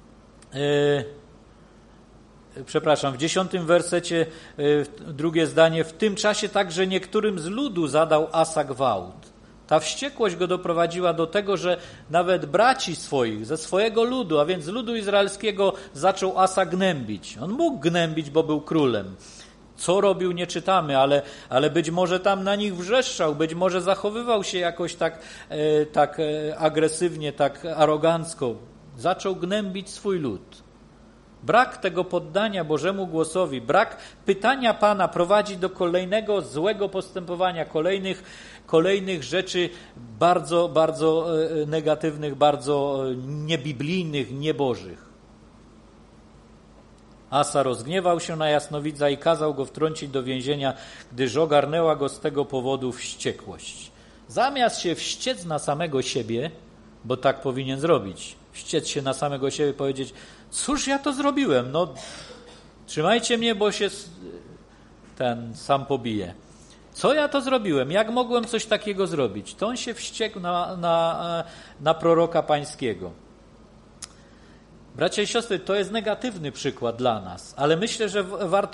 w 10 wersecie, drugie zdanie: w tym czasie także niektórym z ludu zadał Asa gwałt. Ta wściekłość go doprowadziła do tego, że nawet braci swoich, ze swojego ludu, a więc ludu izraelskiego, zaczął Asa gnębić. On mógł gnębić, bo był królem. Co robił, nie czytamy, ale być może tam na nich wrzeszczał, być może zachowywał się jakoś tak agresywnie, tak arogancko. Zaczął gnębić swój lud. Brak tego poddania Bożemu głosowi, brak pytania Pana prowadzi do kolejnego złego postępowania, kolejnych rzeczy bardzo, bardzo negatywnych, bardzo niebiblijnych, niebożych. Asa rozgniewał się na jasnowidza i kazał go wtrącić do więzienia, gdyż ogarnęła go z tego powodu wściekłość. Zamiast się wściec na samego siebie, bo tak powinien zrobić, wściec się na samego siebie, powiedzieć, cóż ja to zrobiłem, no trzymajcie mnie, bo się ten sam pobije. Co ja to zrobiłem? Jak mogłem coś takiego zrobić? To on się wściekł na proroka pańskiego. Bracia i siostry, to jest negatywny przykład dla nas, ale myślę, że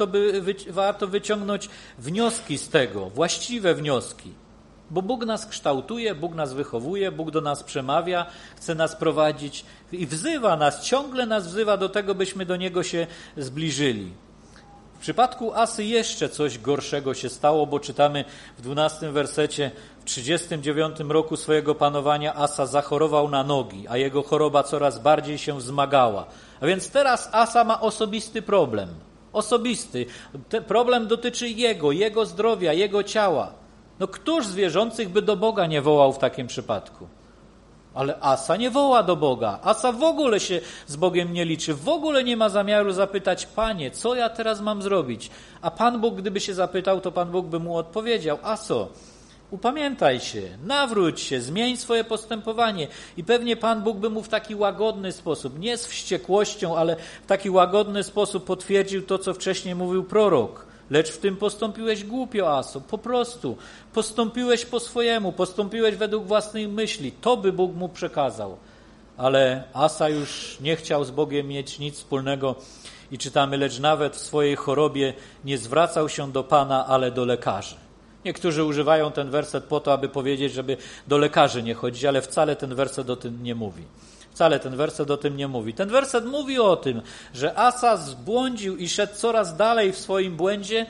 warto wyciągnąć wnioski z tego, właściwe wnioski. Bo Bóg nas kształtuje, Bóg nas wychowuje, Bóg do nas przemawia, chce nas prowadzić i wzywa nas, ciągle nas wzywa do tego, byśmy do Niego się zbliżyli. W przypadku Asy jeszcze coś gorszego się stało, bo czytamy w 12 wersecie, w 39 roku swojego panowania Asa zachorował na nogi, a jego choroba coraz bardziej się wzmagała. A więc teraz Asa ma osobisty problem. Osobisty. Ten problem dotyczy jego zdrowia, jego ciała. No któż z wierzących by do Boga nie wołał w takim przypadku? Ale Asa nie woła do Boga. Asa w ogóle się z Bogiem nie liczy. W ogóle nie ma zamiaru zapytać, Panie, co ja teraz mam zrobić? A Pan Bóg, gdyby się zapytał, to Pan Bóg by mu odpowiedział, Aso, upamiętaj się, nawróć się, zmień swoje postępowanie. I pewnie Pan Bóg by mu w taki łagodny sposób, nie z wściekłością, ale w taki łagodny sposób potwierdził to, co wcześniej mówił prorok. Lecz w tym postąpiłeś głupio, Aso, po prostu. Postąpiłeś po swojemu, postąpiłeś według własnej myśli. To by Bóg mu przekazał. Ale Asa już nie chciał z Bogiem mieć nic wspólnego i czytamy, lecz nawet w swojej chorobie nie zwracał się do Pana, ale do lekarzy. Niektórzy używają ten werset po to, aby powiedzieć, żeby do lekarzy nie chodzić, ale wcale ten werset o tym nie mówi. Wcale ten werset o tym nie mówi. Ten werset mówi o tym, że Asa zbłądził i szedł coraz dalej w swoim błędzie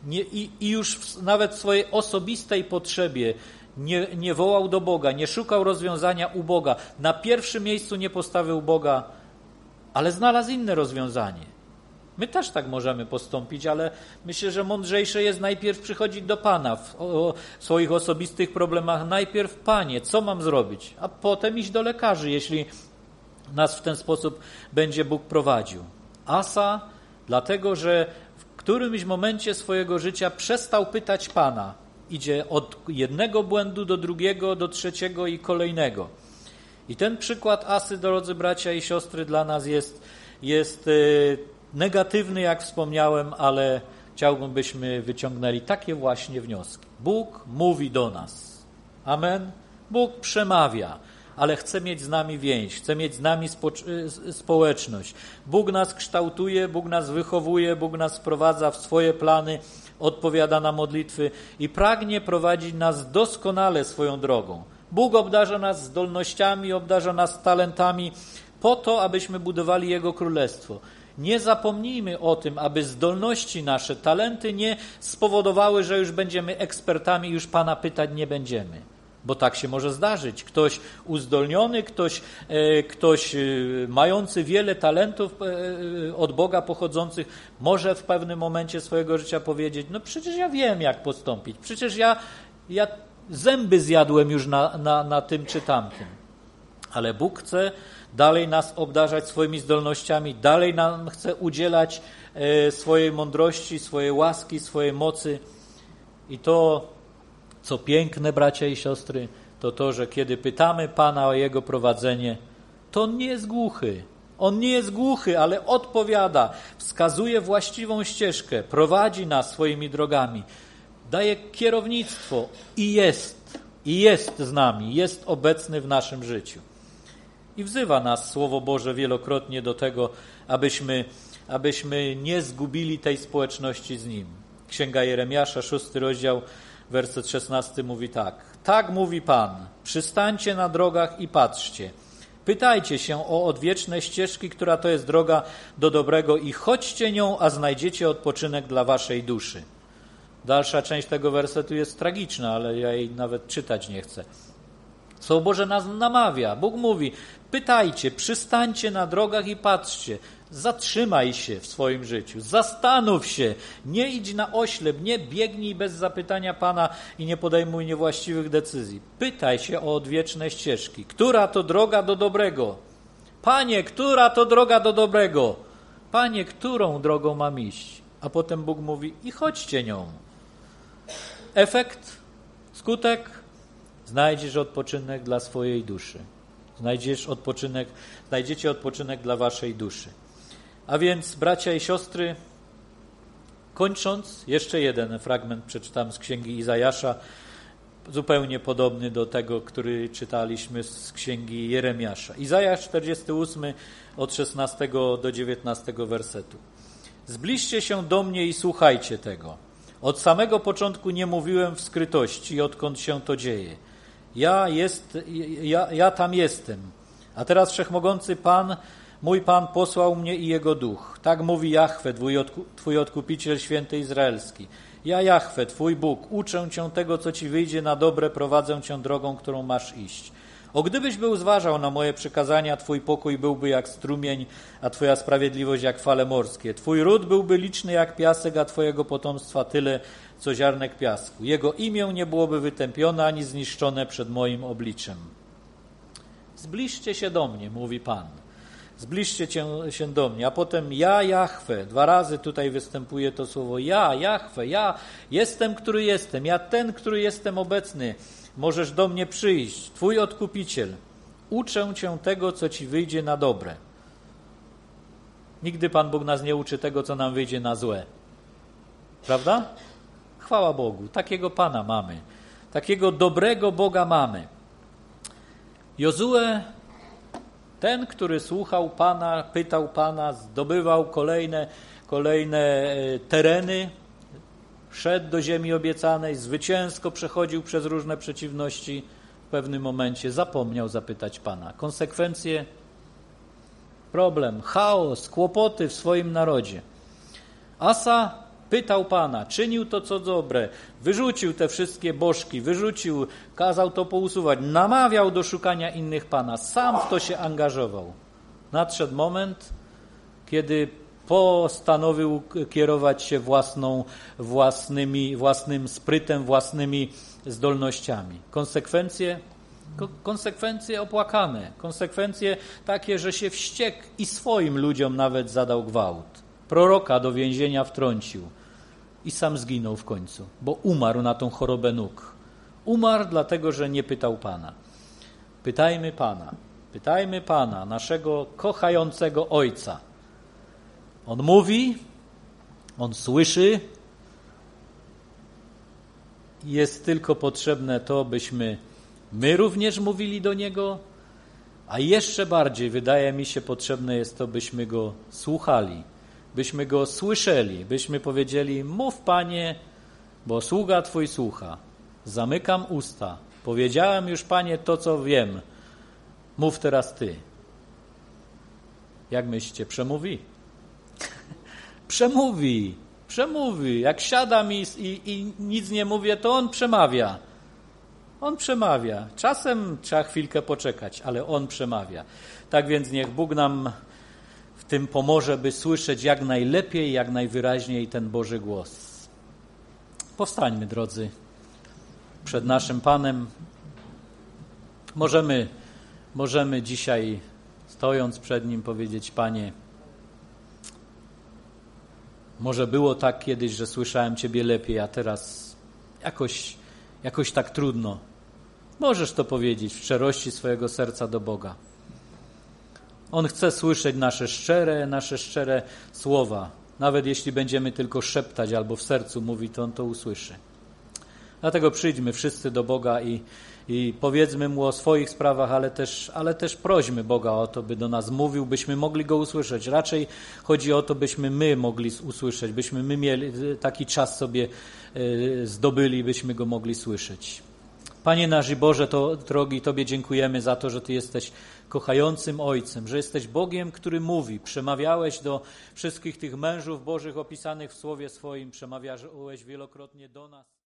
i już nawet w swojej osobistej potrzebie nie wołał do Boga, nie szukał rozwiązania u Boga. Na pierwszym miejscu nie postawił Boga, ale znalazł inne rozwiązanie. My też tak możemy postąpić, ale myślę, że mądrzejsze jest najpierw przychodzić do Pana w swoich osobistych problemach. Najpierw, Panie, co mam zrobić? A potem iść do lekarzy, jeśli nas w ten sposób będzie Bóg prowadził. Asa, dlatego że w którymś momencie swojego życia przestał pytać Pana. Idzie od jednego błędu do drugiego, do trzeciego i kolejnego. I ten przykład Asy, drodzy bracia i siostry, dla nas jest negatywny, jak wspomniałem, ale chciałbym, byśmy wyciągnęli takie właśnie wnioski. Bóg mówi do nas. Amen. Bóg przemawia, ale chce mieć z nami więź, chce mieć z nami społeczność. Bóg nas kształtuje, Bóg nas wychowuje, Bóg nas wprowadza w swoje plany, odpowiada na modlitwy i pragnie prowadzić nas doskonale swoją drogą. Bóg obdarza nas zdolnościami, obdarza nas talentami po to, abyśmy budowali Jego Królestwo. Nie zapomnijmy o tym, aby zdolności nasze, talenty nie spowodowały, że już będziemy ekspertami i już Pana pytać nie będziemy. Bo tak się może zdarzyć. Ktoś uzdolniony, ktoś mający wiele talentów od Boga pochodzących może w pewnym momencie swojego życia powiedzieć, no przecież ja wiem, jak postąpić. Przecież ja zęby zjadłem już na tym czy tamtym. Ale Bóg chce dalej nas obdarzać swoimi zdolnościami, dalej nam chce udzielać swojej mądrości, swojej łaski, swojej mocy. I to, co piękne, bracia i siostry, to, że kiedy pytamy Pana o Jego prowadzenie, to On nie jest głuchy. On nie jest głuchy, ale odpowiada, wskazuje właściwą ścieżkę, prowadzi nas swoimi drogami, daje kierownictwo i jest z nami, jest obecny w naszym życiu. I wzywa nas Słowo Boże wielokrotnie do tego, abyśmy nie zgubili tej społeczności z Nim. Księga Jeremiasza, 6 rozdział, werset 16 mówi tak. Tak mówi Pan, przystańcie na drogach i patrzcie. Pytajcie się o odwieczne ścieżki, która to jest droga do dobrego i chodźcie nią, a znajdziecie odpoczynek dla waszej duszy. Dalsza część tego wersetu jest tragiczna, ale ja jej nawet czytać nie chcę. Słowo Boże nas namawia. Bóg mówi, pytajcie, przystańcie na drogach i patrzcie. Zatrzymaj się w swoim życiu, zastanów się, nie idź na oślep, nie biegnij bez zapytania Pana i nie podejmuj niewłaściwych decyzji. Pytaj się o odwieczne ścieżki. Która to droga do dobrego? Panie, która to droga do dobrego? Panie, którą drogą mam iść? A potem Bóg mówi, i chodźcie nią. Efekt, skutek, znajdziesz odpoczynek dla swojej duszy. Znajdziecie odpoczynek dla waszej duszy. A więc, bracia i siostry, kończąc, jeszcze jeden fragment przeczytam z księgi Izajasza, zupełnie podobny do tego, który czytaliśmy z księgi Jeremiasza. Izajasz 48 od 16 do 19 wersetu. Zbliżcie się do mnie i słuchajcie tego. Od samego początku nie mówiłem w skrytości, odkąd się to dzieje. Ja tam jestem. A teraz Wszechmogący Pan, mój Pan posłał mnie i Jego Duch. Tak mówi Jahwe, Twój Odkupiciel Święty Izraelski. Ja, Jahwe, Twój Bóg, uczę Cię tego, co Ci wyjdzie na dobre, prowadzę Cię drogą, którą masz iść. O gdybyś był zważał na moje przykazania, Twój pokój byłby jak strumień, a Twoja sprawiedliwość jak fale morskie. Twój ród byłby liczny jak piasek, a Twojego potomstwa tyle, co ziarnek piasku. Jego imię nie byłoby wytępione, ani zniszczone przed moim obliczem. Zbliżcie się do mnie, mówi Pan. Zbliżcie się do mnie, a potem ja, Jahwe, 2 razy tutaj występuje to słowo ja, Jahwe, ja jestem, który jestem, ja ten, który jestem obecny, możesz do mnie przyjść, Twój Odkupiciel, uczę Cię tego, co Ci wyjdzie na dobre. Nigdy Pan Bóg nas nie uczy tego, co nam wyjdzie na złe. Prawda? Chwała Bogu, takiego Pana mamy, takiego dobrego Boga mamy. Jozue, ten, który słuchał Pana, pytał Pana, zdobywał kolejne tereny, szedł do ziemi obiecanej, zwycięsko przechodził przez różne przeciwności, w pewnym momencie zapomniał zapytać Pana. Konsekwencje, problem, chaos, kłopoty w swoim narodzie. Asa pytał Pana, czynił to, co dobre, wyrzucił te wszystkie bożki, kazał to pousuwać, namawiał do szukania innych Pana, sam w to się angażował. Nadszedł moment, kiedy postanowił kierować się własnym sprytem, własnymi zdolnościami. Konsekwencje opłakane, konsekwencje takie, że się wściekł i swoim ludziom nawet zadał gwałt. Proroka do więzienia wtrącił i sam zginął w końcu, bo umarł na tą chorobę nóg. Umarł dlatego, że nie pytał Pana. Pytajmy Pana, naszego kochającego Ojca. On mówi, On słyszy. Jest tylko potrzebne to, byśmy my również mówili do Niego, a jeszcze bardziej, wydaje mi się, potrzebne jest to, byśmy Go słuchali, byśmy Go słyszeli, byśmy powiedzieli, mów Panie, bo sługa Twój słucha. Zamykam usta. Powiedziałem już, Panie, to, co wiem. Mów teraz Ty. Jak myślicie, przemówi? Przemówi. Jak siadam i nic nie mówię, to On przemawia. On przemawia. Czasem trzeba chwilkę poczekać, ale On przemawia. Tak więc niech Bóg nam w tym pomoże, by słyszeć jak najlepiej, jak najwyraźniej ten Boży głos. Powstańmy, drodzy, przed naszym Panem. Możemy dzisiaj, stojąc przed Nim, powiedzieć, Panie, może było tak kiedyś, że słyszałem Ciebie lepiej, a teraz jakoś tak trudno. Możesz to powiedzieć w szczerości swojego serca do Boga. On chce słyszeć nasze szczere słowa. Nawet jeśli będziemy tylko szeptać albo w sercu mówić, to On to usłyszy. Dlatego przyjdźmy wszyscy do Boga i powiedzmy Mu o swoich sprawach, ale też prośmy Boga o to, by do nas mówił, byśmy mogli Go usłyszeć. Raczej chodzi o to, byśmy my mogli usłyszeć, byśmy my mieli taki czas sobie zdobyli, byśmy Go mogli słyszeć. Panie nasz i Boże, drogi, Tobie dziękujemy za to, że Ty jesteś kochającym Ojcem, że jesteś Bogiem, który mówi. Przemawiałeś do wszystkich tych mężów Bożych opisanych w Słowie swoim, przemawiałeś wielokrotnie do nas.